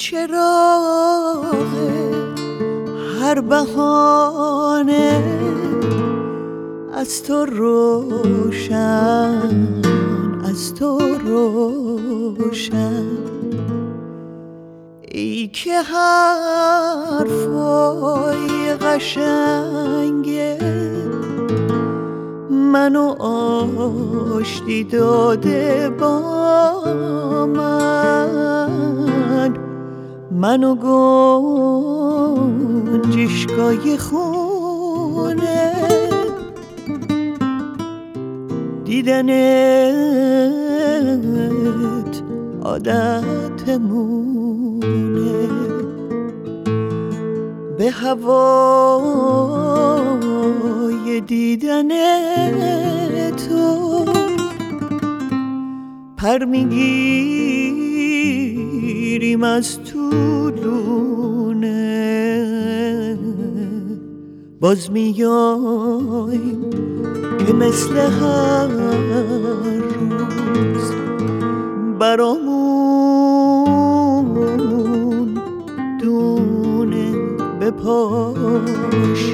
چراغ هر بهانه از تو روشن، از تو روشن. ای که حرفای قشنگه منو آشتی داده با منو گنجشگاه خونه دیدنت عادتمونه، به هوای دیدن تو پر میگیریم از طولونه، باز میایم که مثل هر روز برامون دونه بپاشی.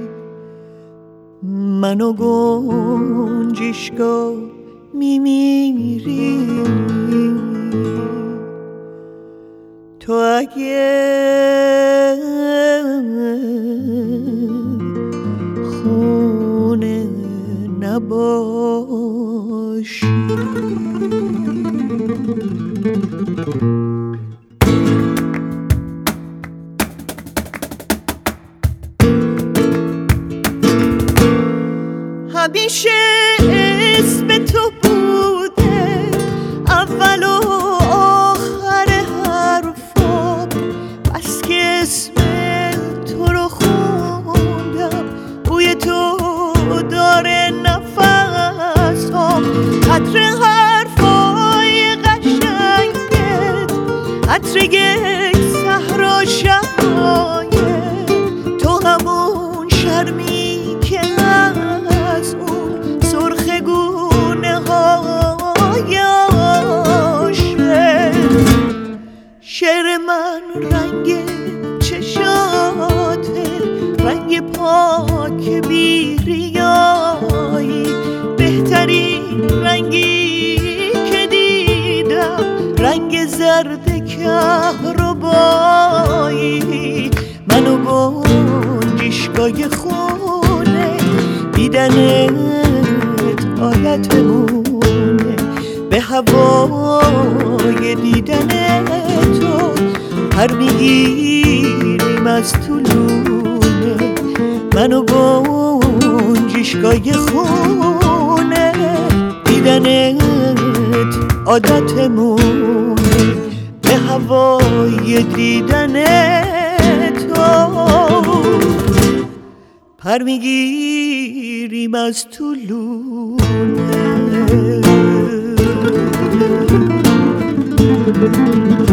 من و گنجشگاه میمیری، تو اگه خونه نباشی. همیشه اسم تو بوده اول و آخر حرفام، بس که اسم تو رو خوندم بوی تو داره نفسام. عطر حرفای قشنگت، عطر یک صحرا شبایه، تو همون شرمی که از اون سرخ گونه های عاشق. شعر من رنگ چشاته، رنگ پاک بی ریایی، بهترین رنگی که دیدم رنگ زرد کهربایی. منو گنجشگاه خونه دیدنت عادتمونه، به هوای دیدن تو پر میگیریم از طولونه. منو گنجشگاه خونه دیدنت عادتمونه، به هوای دیدن تو پر میگیریم از طولونه.